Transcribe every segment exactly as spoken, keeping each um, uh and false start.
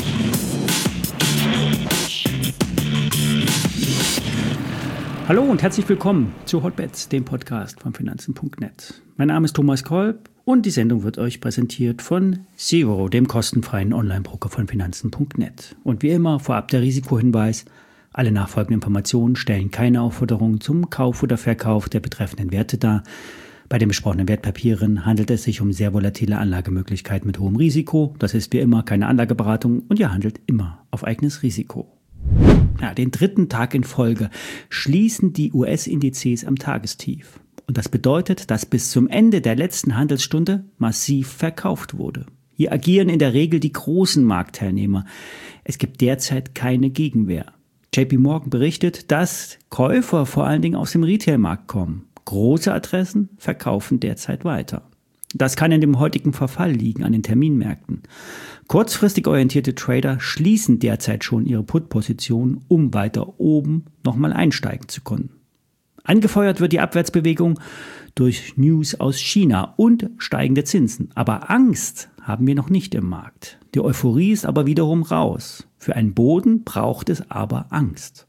Hallo und herzlich willkommen zu Hotbets, dem Podcast von Finanzen punkt net. Mein Name ist Thomas Kolb und die Sendung wird euch präsentiert von Zero, dem kostenfreien Online-Broker von Finanzen punkt net. Und wie immer vorab der Risikohinweis: Alle nachfolgenden Informationen stellen keine Aufforderung zum Kauf oder Verkauf der betreffenden Werte dar. Bei den besprochenen Wertpapieren handelt es sich um sehr volatile Anlagemöglichkeiten mit hohem Risiko. Das ist wie immer keine Anlageberatung und ihr handelt immer auf eigenes Risiko. Ja, den dritten Tag in Folge schließen die U S-Indizes am Tagestief. Und das bedeutet, dass bis zum Ende der letzten Handelsstunde massiv verkauft wurde. Hier agieren in der Regel die großen Marktteilnehmer. Es gibt derzeit keine Gegenwehr. J P Morgan berichtet, dass Käufer vor allen Dingen aus dem Retailmarkt kommen. Große Adressen verkaufen derzeit weiter. Das kann in dem heutigen Verfall liegen an den Terminmärkten. Kurzfristig orientierte Trader schließen derzeit schon ihre Put-Position, um weiter oben nochmal einsteigen zu können. Angefeuert wird die Abwärtsbewegung durch News aus China und steigende Zinsen. Aber Angst haben wir noch nicht im Markt. Die Euphorie ist aber wiederum raus. Für einen Boden braucht es aber Angst.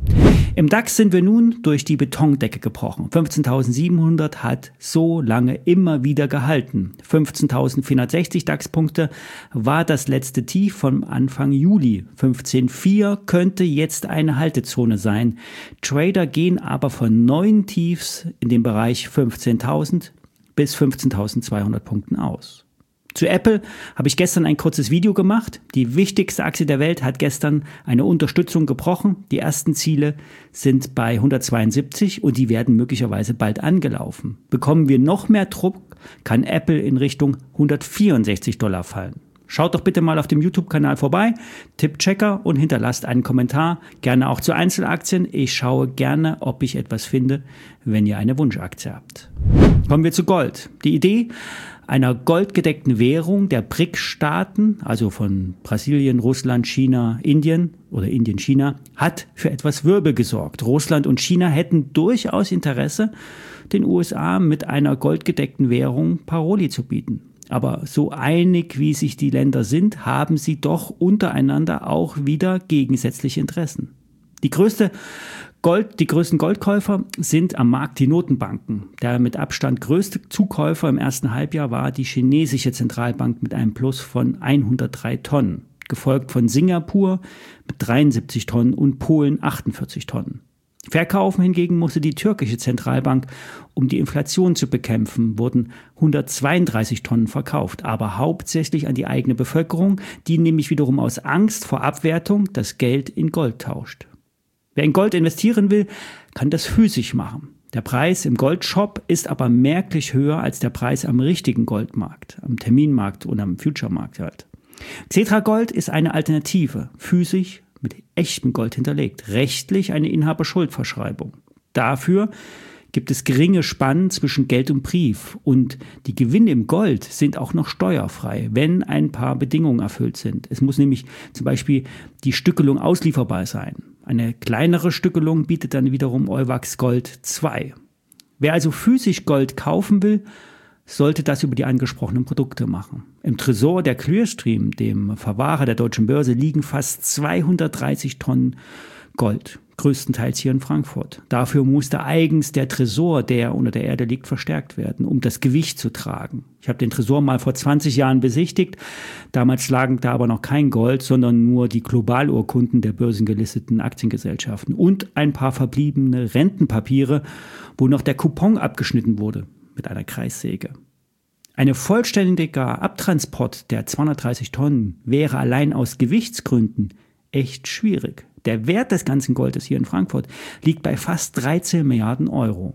Im DAX sind wir nun durch die Betondecke gebrochen. fünfzehntausendsiebenhundert hat so lange immer wieder gehalten. fünfzehntausendvierhundertsechzig DAX-Punkte war das letzte Tief von Anfang Juli. fünfzehn Komma vier könnte jetzt eine Haltezone sein. Trader gehen aber von neuen Tiefs in dem Bereich fünfzehntausend bis fünfzehntausendzweihundert Punkten aus. Zu Apple habe ich gestern ein kurzes Video gemacht. Die wichtigste Aktie der Welt hat gestern eine Unterstützung gebrochen. Die ersten Ziele sind bei hundertzweiundsiebzig und die werden möglicherweise bald angelaufen. Bekommen wir noch mehr Druck, kann Apple in Richtung hundertvierundsechzig Dollar fallen. Schaut doch bitte mal auf dem YouTube-Kanal vorbei, Tippchecker, und hinterlasst einen Kommentar. Gerne auch zu Einzelaktien. Ich schaue gerne, ob ich etwas finde, wenn ihr eine Wunschaktie habt. Kommen wir zu Gold. Die Idee einer goldgedeckten Währung der B R I C-Staaten, also von Brasilien, Russland, China, Indien oder Indien, China, hat für etwas Wirbel gesorgt. Russland und China hätten durchaus Interesse, den U S A mit einer goldgedeckten Währung Paroli zu bieten. Aber so einig wie sich die Länder sind, haben sie doch untereinander auch wieder gegensätzliche Interessen. Die größte Gold, die größten Goldkäufer sind am Markt die Notenbanken. Der mit Abstand größte Zukäufer im ersten Halbjahr war die chinesische Zentralbank mit einem Plus von hundertdrei Tonnen, gefolgt von Singapur mit dreiundsiebzig Tonnen und Polen achtundvierzig Tonnen. Verkaufen hingegen musste die türkische Zentralbank, um die Inflation zu bekämpfen, wurden hundertzweiunddreißig Tonnen verkauft, aber hauptsächlich an die eigene Bevölkerung, die nämlich wiederum aus Angst vor Abwertung das Geld in Gold tauscht. Wer in Gold investieren will, kann das physisch machen. Der Preis im Goldshop ist aber merklich höher als der Preis am richtigen Goldmarkt, am Terminmarkt und am Future-Markt halt. Xetra Gold ist eine Alternative, physisch mit echtem Gold hinterlegt, rechtlich eine Inhaberschuldverschreibung. Dafür gibt es geringe Spannen zwischen Geld und Brief und die Gewinne im Gold sind auch noch steuerfrei, wenn ein paar Bedingungen erfüllt sind. Es muss nämlich zum Beispiel die Stückelung auslieferbar sein. Eine kleinere Stückelung bietet dann wiederum Euwax Gold zwei. Wer also physisch Gold kaufen will, sollte das über die angesprochenen Produkte machen. Im Tresor der Clearstream, dem Verwahrer der Deutschen Börse, liegen fast zweihundertdreißig Tonnen Gold, größtenteils hier in Frankfurt. Dafür musste eigens der Tresor, der unter der Erde liegt, verstärkt werden, um das Gewicht zu tragen. Ich habe den Tresor mal vor zwanzig Jahren besichtigt. Damals lagen da aber noch kein Gold, sondern nur die Globalurkunden der börsengelisteten Aktiengesellschaften und ein paar verbliebene Rentenpapiere, wo noch der Coupon abgeschnitten wurde mit einer Kreissäge. Eine vollständiger Abtransport der zweihundertdreißig Tonnen wäre allein aus Gewichtsgründen echt schwierig. Der Wert des ganzen Goldes hier in Frankfurt liegt bei fast dreizehn Milliarden Euro.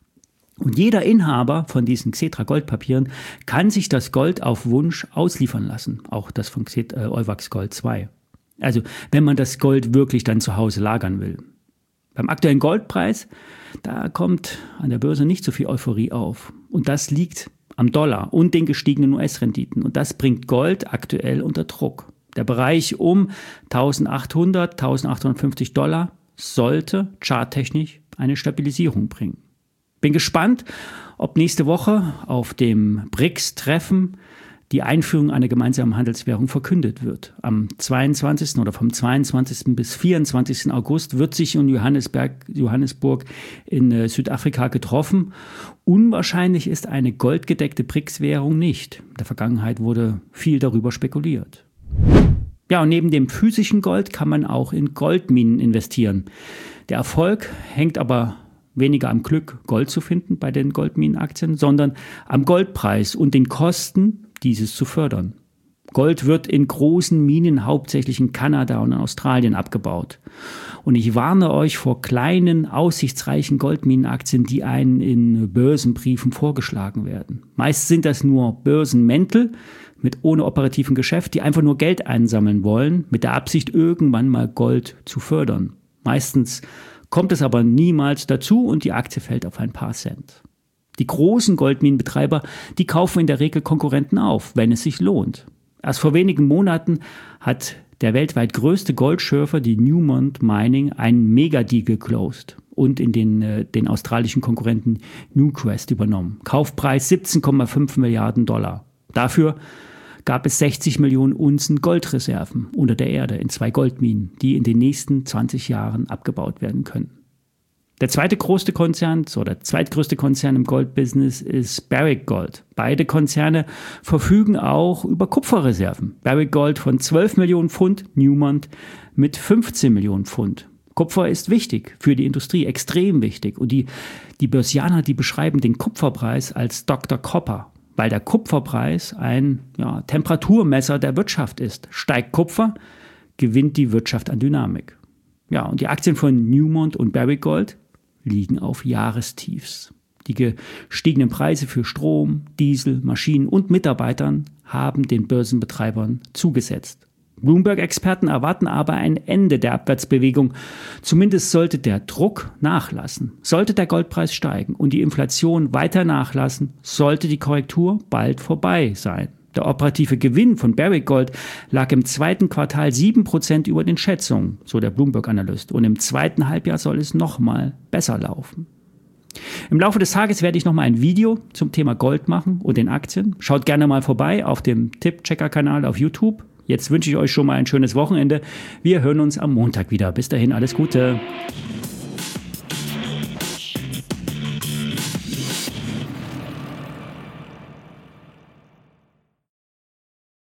Und jeder Inhaber von diesen Xetra Goldpapieren kann sich das Gold auf Wunsch ausliefern lassen. Auch das von Xetra, äh, Euwax Gold zwei. Also wenn man das Gold wirklich dann zu Hause lagern will. Beim aktuellen Goldpreis, da kommt an der Börse nicht so viel Euphorie auf. Und das liegt am Dollar und den gestiegenen U S-Renditen. Und das bringt Gold aktuell unter Druck. Der Bereich um eintausendachthundert, eintausendachthundertfünfzig Dollar sollte charttechnisch eine Stabilisierung bringen. Bin gespannt, ob nächste Woche auf dem B R I C S-Treffen die Einführung einer gemeinsamen Handelswährung verkündet wird. Am zweiundzwanzigsten oder vom zweiundzwanzigsten bis vierundzwanzigsten August wird sich in Johannesburg, Johannesburg in äh, Südafrika getroffen. Unwahrscheinlich ist eine goldgedeckte B R I C S-Währung nicht. In der Vergangenheit wurde viel darüber spekuliert. Ja, und neben dem physischen Gold kann man auch in Goldminen investieren. Der Erfolg hängt aber weniger am Glück, Gold zu finden bei den Goldminenaktien, sondern am Goldpreis und den Kosten, dieses zu fördern. Gold wird in großen Minen hauptsächlich in Kanada und in Australien abgebaut. Und ich warne euch vor kleinen, aussichtsreichen Goldminenaktien, die einen in Börsenbriefen vorgeschlagen werden. Meist sind das nur Börsenmäntel mit ohne operativen Geschäft, die einfach nur Geld einsammeln wollen, mit der Absicht, irgendwann mal Gold zu fördern. Meistens kommt es aber niemals dazu und die Aktie fällt auf ein paar Cent. Die großen Goldminenbetreiber, die kaufen in der Regel Konkurrenten auf, wenn es sich lohnt. Erst vor wenigen Monaten hat der weltweit größte Goldschürfer, die Newmont Mining, einen Megadeal geclosed und in den, äh, den australischen Konkurrenten Newcrest übernommen. Kaufpreis siebzehn Komma fünf Milliarden Dollar. Dafür gab es sechzig Millionen Unzen Goldreserven unter der Erde in zwei Goldminen, die in den nächsten zwanzig Jahren abgebaut werden können. Der zweite größte Konzern oder zweitgrößte Konzern im Goldbusiness ist Barrick Gold. Beide Konzerne verfügen auch über Kupferreserven. Barrick Gold von zwölf Millionen Pfund, Newmont mit fünfzehn Millionen Pfund. Kupfer ist wichtig für die Industrie, extrem wichtig. Und die, die Börsianer, die beschreiben den Kupferpreis als Doktor Copper, weil der Kupferpreis ein ja, Temperaturmesser der Wirtschaft ist. Steigt Kupfer, gewinnt die Wirtschaft an Dynamik. Ja, und die Aktien von Newmont und Barrick Gold liegen auf Jahrestiefs. Die gestiegenen Preise für Strom, Diesel, Maschinen und Mitarbeitern haben den Börsenbetreibern zugesetzt. Bloomberg-Experten erwarten aber ein Ende der Abwärtsbewegung. Zumindest sollte der Druck nachlassen. Sollte der Goldpreis steigen und die Inflation weiter nachlassen, sollte die Korrektur bald vorbei sein. Der operative Gewinn von Barrick Gold lag im zweiten Quartal sieben Prozent über den Schätzungen, so der Bloomberg-Analyst. Und im zweiten Halbjahr soll es nochmal besser laufen. Im Laufe des Tages werde ich nochmal ein Video zum Thema Gold machen und den Aktien. Schaut gerne mal vorbei auf dem Tipp-Checker-Kanal auf YouTube. Jetzt wünsche ich euch schon mal ein schönes Wochenende. Wir hören uns am Montag wieder. Bis dahin, alles Gute.